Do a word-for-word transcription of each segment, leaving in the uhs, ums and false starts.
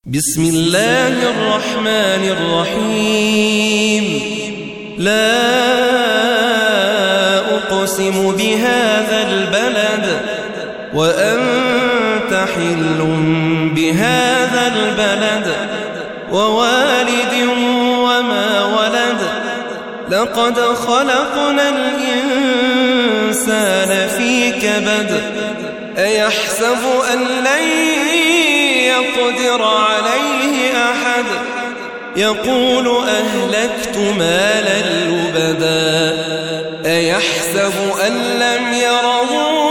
بسم الله الرحمن الرحيم. لا أقسم بهذا البلد وأنت حل بهذا البلد ووالد وما ولد لقد خلقنا الإنسان في كبد أيحسب أن لن يقدر عليه أحد يقول أهلكت مالا لبدا أيحسب أن لم يره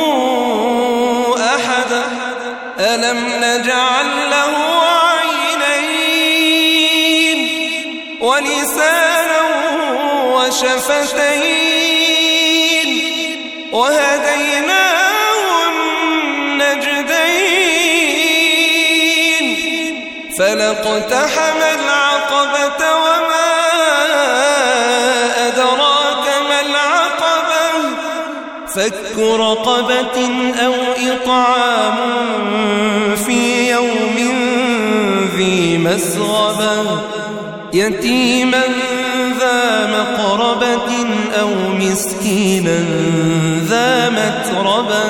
أحد ألم نجعل له عينين ولسانا وشفتين وهديناه النجدين فلاقتحم العقبة وما أدراك ما العقبة فك رقبة أو إطعام في يوم ذي مسغبة يتيما ذا مقربة أو مسكينا ذا متربة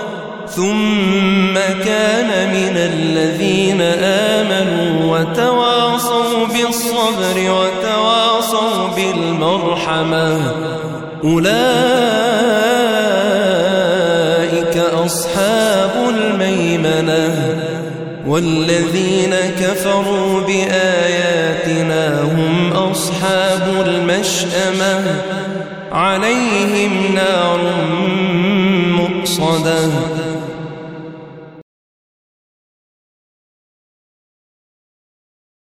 ثم كان من الذين آمنوا وتواصوا بالصبر وتواصوا بالمرحمة أولئك أصحاب الميمنة والذين كفروا بآياتنا هم أصحاب المشأمة عليهم نار مؤصدة